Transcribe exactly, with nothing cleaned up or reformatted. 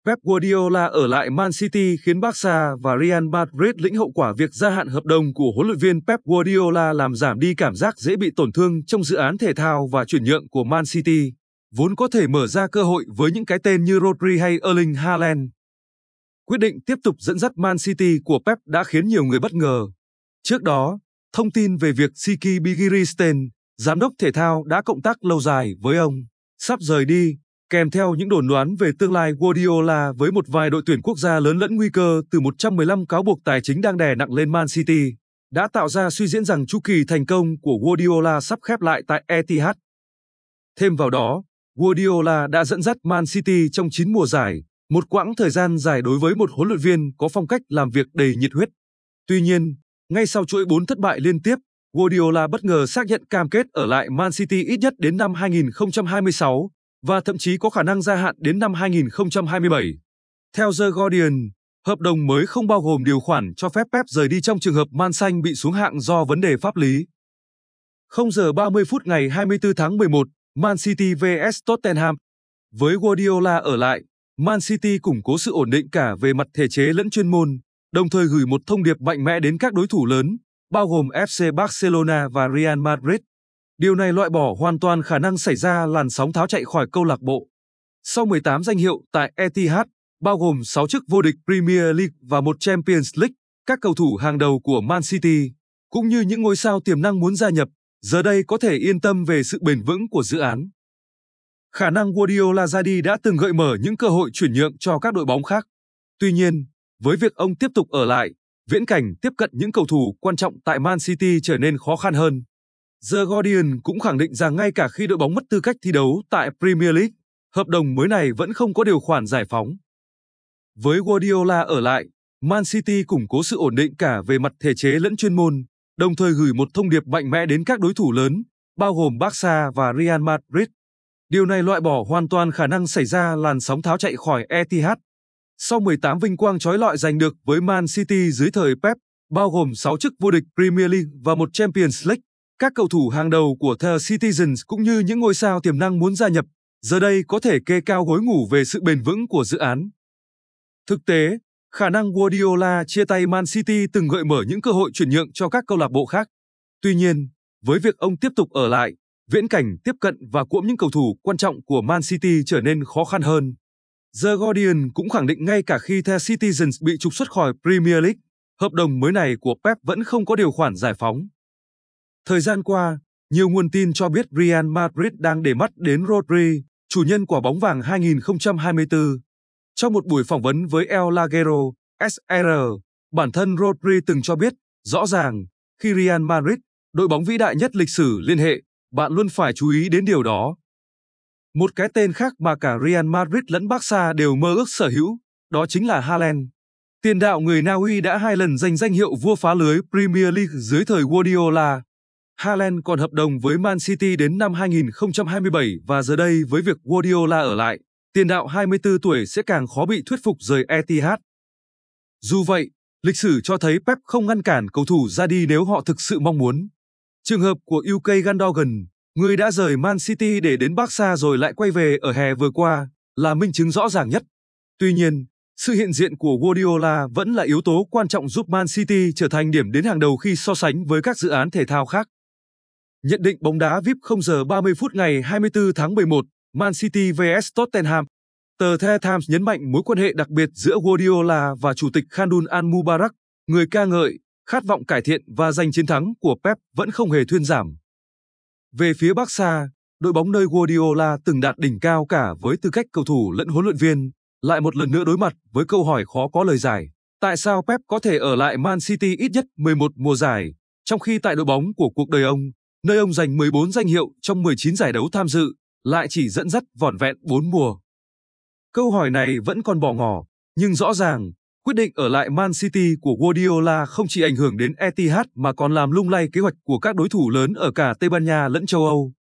Pep Guardiola ở lại Man City khiến Barca và Real Madrid lĩnh hậu quả việc gia hạn hợp đồng của huấn luyện viên Pep Guardiola làm giảm đi cảm giác dễ bị tổn thương trong dự án thể thao và chuyển nhượng của Man City, vốn có thể mở ra cơ hội với những cái tên như Rodri hay Erling Haaland. Quyết định tiếp tục dẫn dắt Man City của Pep đã khiến nhiều người bất ngờ. Trước đó, thông tin về việc Siki Begiristain, giám đốc thể thao đã cộng tác lâu dài với ông, sắp rời đi, kèm theo những đồn đoán về tương lai Guardiola với một vài đội tuyển quốc gia lớn lẫn nguy cơ từ một trăm mười lăm cáo buộc tài chính đang đè nặng lên Man City, đã tạo ra suy diễn rằng chu kỳ thành công của Guardiola sắp khép lại tại Etihad. Thêm vào đó, Guardiola đã dẫn dắt Man City trong chín mùa giải, một quãng thời gian dài đối với một huấn luyện viên có phong cách làm việc đầy nhiệt huyết. Tuy nhiên, ngay sau chuỗi bốn thất bại liên tiếp, Guardiola bất ngờ xác nhận cam kết ở lại Man City ít nhất đến năm hai nghìn không trăm hai mươi sáu và thậm chí có khả năng gia hạn đến năm hai nghìn không trăm hai mươi bảy. Theo The Guardian, hợp đồng mới không bao gồm điều khoản cho phép Pep rời đi trong trường hợp Man Xanh bị xuống hạng do vấn đề pháp lý. không giờ ba mươi phút ngày hai mươi tư tháng mười một, Man City vs Tottenham. Với Guardiola ở lại, Man City củng cố sự ổn định cả về mặt thể chế lẫn chuyên môn, đồng thời gửi một thông điệp mạnh mẽ đến các đối thủ lớn, bao gồm ép xê Barcelona và Real Madrid. Điều này loại bỏ hoàn toàn khả năng xảy ra làn sóng tháo chạy khỏi câu lạc bộ. Sau mười tám danh hiệu tại Etihad, bao gồm sáu chức vô địch Premier League và một Champions League, các cầu thủ hàng đầu của Man City, cũng như những ngôi sao tiềm năng muốn gia nhập, giờ đây có thể yên tâm về sự bền vững của dự án. Khả năng Guardiola ra đi đã từng gợi mở những cơ hội chuyển nhượng cho các đội bóng khác. Tuy nhiên, với việc ông tiếp tục ở lại, viễn cảnh tiếp cận những cầu thủ quan trọng tại Man City trở nên khó khăn hơn. The Guardian cũng khẳng định rằng ngay cả khi đội bóng mất tư cách thi đấu tại Premier League, hợp đồng mới này vẫn không có điều khoản giải phóng. Với Guardiola ở lại, Man City củng cố sự ổn định cả về mặt thể chế lẫn chuyên môn, đồng thời gửi một thông điệp mạnh mẽ đến các đối thủ lớn, bao gồm Barca và Real Madrid. Điều này loại bỏ hoàn toàn khả năng xảy ra làn sóng tháo chạy khỏi Etihad. Sau mười tám vinh quang chói lọi giành được với Man City dưới thời Pep, bao gồm sáu chức vô địch Premier League và một Champions League, các cầu thủ hàng đầu của The Citizens cũng như những ngôi sao tiềm năng muốn gia nhập, giờ đây có thể kê cao gối ngủ về sự bền vững của dự án. Thực tế, khả năng Guardiola chia tay Man City từng gợi mở những cơ hội chuyển nhượng cho các câu lạc bộ khác. Tuy nhiên, với việc ông tiếp tục ở lại, viễn cảnh tiếp cận và cuỗm những cầu thủ quan trọng của Man City trở nên khó khăn hơn. The Guardian cũng khẳng định ngay cả khi The Citizens bị trục xuất khỏi Premier League, hợp đồng mới này của Pep vẫn không có điều khoản giải phóng. Thời gian qua, nhiều nguồn tin cho biết Real Madrid đang để mắt đến Rodri, chủ nhân quả bóng vàng hai nghìn không trăm hai mươi tư. Trong một buổi phỏng vấn với El Larguero, ét rờ, bản thân Rodri từng cho biết, rõ ràng, khi Real Madrid, đội bóng vĩ đại nhất lịch sử liên hệ, bạn luôn phải chú ý đến điều đó. Một cái tên khác mà cả Real Madrid lẫn Barca đều mơ ước sở hữu, đó chính là Haaland. Tiền đạo người Na Uy đã hai lần giành danh hiệu vua phá lưới Premier League dưới thời Guardiola. Haaland còn hợp đồng với Man City đến năm hai nghìn không trăm hai mươi bảy và giờ đây với việc Guardiola ở lại, tiền đạo hai mươi tư tuổi sẽ càng khó bị thuyết phục rời Etihad. Dù vậy, lịch sử cho thấy Pep không ngăn cản cầu thủ ra đi nếu họ thực sự mong muốn. Trường hợp của Ilkay Gundogan, người đã rời Man City để đến Barca rồi lại quay về ở hè vừa qua, là minh chứng rõ ràng nhất. Tuy nhiên, sự hiện diện của Guardiola vẫn là yếu tố quan trọng giúp Man City trở thành điểm đến hàng đầu khi so sánh với các dự án thể thao khác. Nhận định bóng đá vi ai pi không giờ ba mươi phút ngày hai mươi tư tháng mười một, Man City vs Tottenham. Tờ The Times nhấn mạnh mối quan hệ đặc biệt giữa Guardiola và chủ tịch Khandun Al-Mubarak, người ca ngợi, khát vọng cải thiện và giành chiến thắng của Pep vẫn không hề thuyên giảm. Về phía Barca, đội bóng nơi Guardiola từng đạt đỉnh cao cả với tư cách cầu thủ lẫn huấn luyện viên, lại một lần nữa đối mặt với câu hỏi khó có lời giải. Tại sao Pep có thể ở lại Man City ít nhất mười một mùa giải, trong khi tại đội bóng của cuộc đời ông, nơi ông giành mười bốn danh hiệu trong mười chín giải đấu tham dự, lại chỉ dẫn dắt vỏn vẹn bốn mùa? Câu hỏi này vẫn còn bỏ ngỏ, nhưng rõ ràng, quyết định ở lại Man City của Guardiola không chỉ ảnh hưởng đến Etihad mà còn làm lung lay kế hoạch của các đối thủ lớn ở cả Tây Ban Nha lẫn châu Âu.